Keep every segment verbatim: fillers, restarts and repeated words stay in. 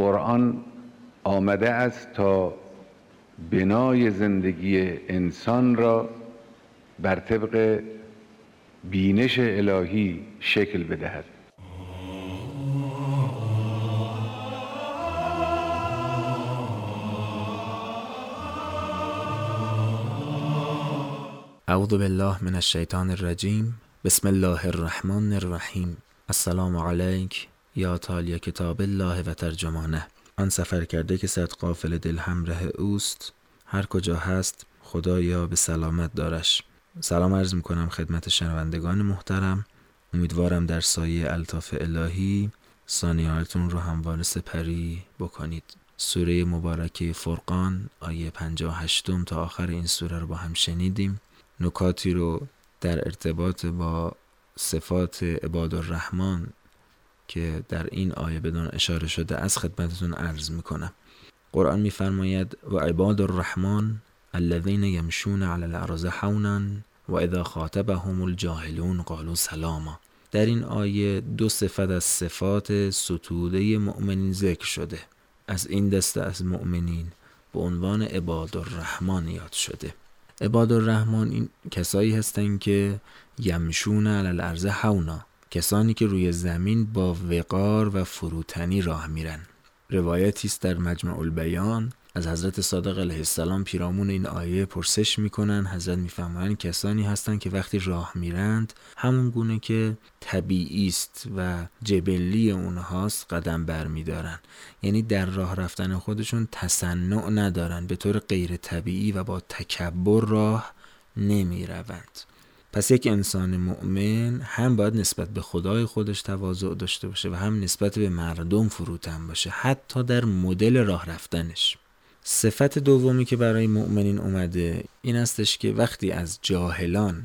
قرآن آمده است تا بنای زندگی انسان را بر طبق بینش الهی شکل بدهد. اعوذ بالله من الشیطان الرجیم. بسم الله الرحمن الرحیم. السلام علیک یا تالی کتاب الله و ترجمانه. آن سفر کرده که صد قافله دل همراه اوست، هر کجا هست خدایا به سلامت دارش. سلام عرض میکنم خدمت شنوندگان محترم. امیدوارم در سایه الطاف الهی ثانیه‌هاتون رو هموار سپری بکنید. سوره مبارکه فرقان آیه پنجاه و هشت تا آخر این سوره رو با هم شنیدیم. نکاتی رو در ارتباط با صفات عباد الرحمن که در این آیه بدون اشاره شده از خدمتتون عرض میکنم. قرآن میفرماید و عباد الرحمن الذین یمشون علی الارض حونا و اذا خاطبهم الجاهلون قالوا سلاما. در این آیه دو صفت از صفات ستوده مؤمنین ذکر شده. از این دسته از مؤمنین به عنوان عباد الرحمن یاد شده. عباد الرحمن این کسایی هستن که یمشون علی الارض حونا، کسانی که روی زمین با وقار و فروتنی راه میرن. روایتی است در مجمع البیان از حضرت صادق علیه السلام پیرامون این آیه پرسش میکنن. حضرت میفهمن کسانی هستن که وقتی راه میرند همون گونه که طبیعی است و جبلی اونهاست قدم بر میدارن، یعنی در راه رفتن خودشون تصنع ندارن، به طور غیر طبیعی و با تکبر راه نمیروند. پس یک انسان مؤمن هم باید نسبت به خدای خودش تواضع داشته باشه و هم نسبت به مردم فروتن باشه، حتی در مدل راه رفتنش. صفت دومی که برای مؤمنین اومده این استش که وقتی از جاهلان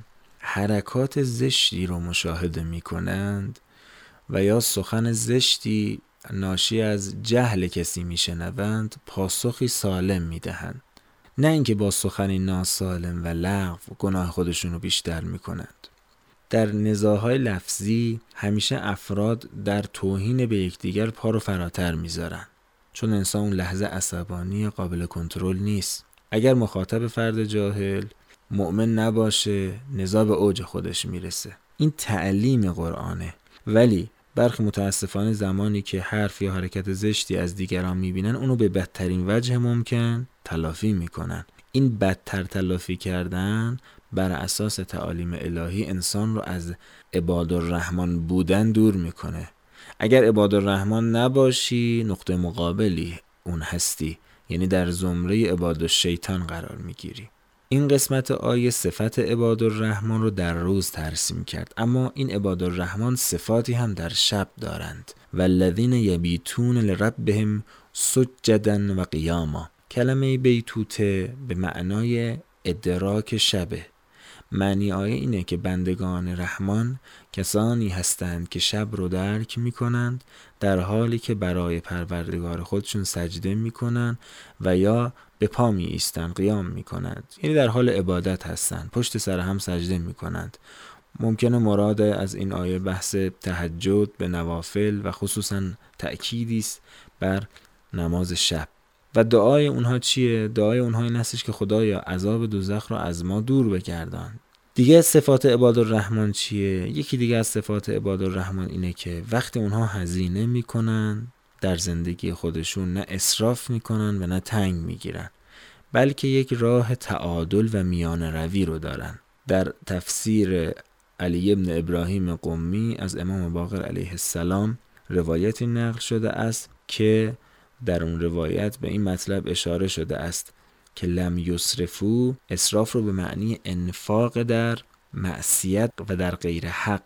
حرکات زشتی رو مشاهده می کنند و یا سخن زشتی ناشی از جهل کسی می شنوند، پاسخی سالم می دهند، نه اینکه با سخنی ناسالم و لغو گناه خودشون رو بیشتر می کنند. در نزاعهای لفظی همیشه افراد در توهین به یکدیگر پا رو فراتر می زارن، چون انسان اون لحظه عصبانی قابل کنترل نیست. اگر مخاطب فرد جاهل مؤمن نباشه نزاع به اوج خودش میرسه. این تعلیم قرآنه. ولی برخی متاسفانه زمانی که حرف یا حرکت زشتی از دیگران میبینن اونو به بدترین وجه ممکن تلافی میکنن. این بدتر تلافی کردن بر اساس تعالیم الهی انسان رو از عباد الرحمن بودن دور میکنه. اگر عباد الرحمن نباشی نقطه مقابلی اون هستی، یعنی در زمره عباد الشیطان قرار میگیری. این قسمت آیه صفت عباد الرحمن رو در روز ترسیم کرد، اما این عباد الرحمن صفاتی هم در شب دارند. والذین یبیتون لربهم سجدا و قیاما. کلمه بیتوته به معنای ادراک شبه. معنی آیه اینه که بندگان رحمان کسانی هستند که شب رو درک می کنند در حالی که برای پروردگار خودشون سجده می کنند و یا به پا می ایستند، قیام می کنند، یعنی در حال عبادت هستند، پشت سر هم سجده می کنند. ممکنه مراد از این آیه بحث تهجد به نوافل و خصوصا تأکیدی است بر نماز شب. و دعای اونها چیه؟ دعای اونها این هستش که خدایا عذاب دوزخ رو از ما دور بگردان. دیگه صفات عباد الرحمن چیه؟ یکی دیگه از صفات عباد الرحمن اینه که وقتی اونها هزینه میکنن در زندگی خودشون نه اسراف میکنن و نه تنگ میگیرن، بلکه یک راه تعادل و میان روی رو دارن. در تفسیر علی ابن ابراهیم قمی از امام باقر علیه السلام روایتی نقل شده است که در اون روایت به این مطلب اشاره شده است که لم یسرفو، اسراف رو به معنی انفاق در معصیت و در غیر حق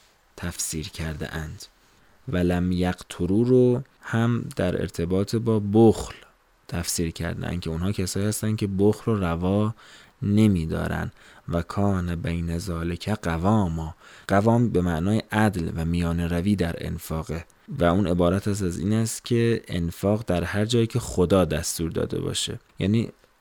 تفسیر کرده اند و لم یقترو رو هم در ارتباط با بخل تفسیر کردن که اونها کسایی هستن که بخل رو روا نمی دارن و کان بین ذالک قواما. قوام به معنای عدل و میان روی در انفاقه و اون عبارت از این است که انفاق در هر جایی که خدا دستور داده باشه، یعنی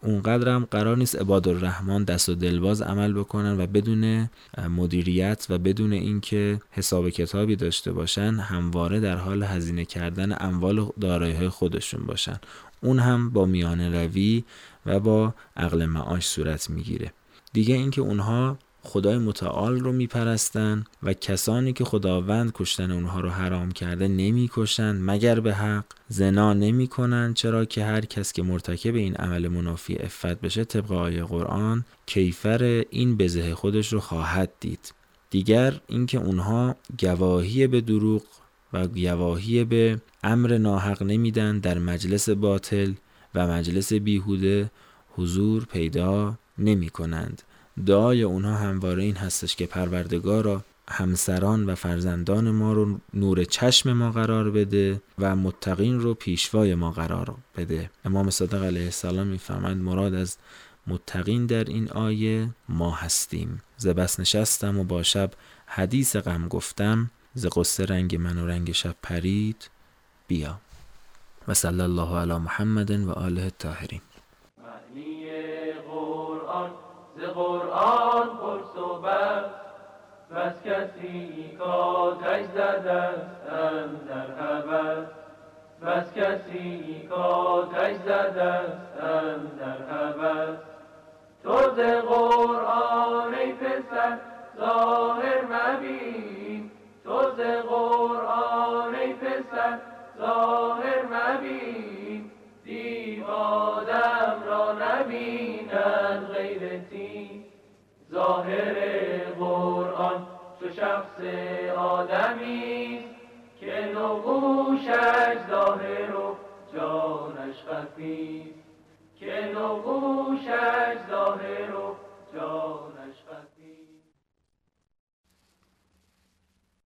اونقدر هم قرار نیست عباد الرحمن دست و دلباز عمل بکنن و بدون مدیریت و بدون اینکه حساب کتابی داشته باشن همواره در حال هزینه کردن اموال دارایی‌های خودشون باشن. اون هم با میانه روی و با عقل معاش صورت میگیره. دیگه اینکه اونها خدای متعال رو میپرستن و کسانی که خداوند کشتن اونها رو حرام کرده نمیکشن مگر به حق، زنا نمیکنن، چرا که هر کس که مرتکب این عمل منافی عفت بشه طبق آیه قرآن کیفر این بزه خودش رو خواهد دید. دیگر اینکه اونها گواهی به دروغ و گواهی به امر ناحق نمیدن، در مجلس باطل و مجلس بیهوده حضور پیدا نمی کنند. دعای اونها همواره این هستش که پروردگارا همسران و فرزندان ما رو نور چشم ما قرار بده و متقین رو پیشوای ما قرار بده. امام صادق علیه السلام میفرمایند مراد از متقین در این آیه ما هستیم. ز بس نشستم و با شب حدیث غم گفتم، ز قصه رنگ من و رنگ شب پرید بیا. و صلی الله علی محمد و آله الطاهرین. معنی قرآن ز قرآن پرس و بس، بس کسی کآتش زده است اندر هوس، بس کسی کآتش زده است اندر هوس. تو ز قرآن ای پسر ظاهر مبین، تو ز قرآن ای پسر ظاهر مبین، دیو آدم را نبیند غیر تین. ظاهر قرآن چو شخص آدمیست که نقوشش ظاهر و جانش خفیست، که نقوشش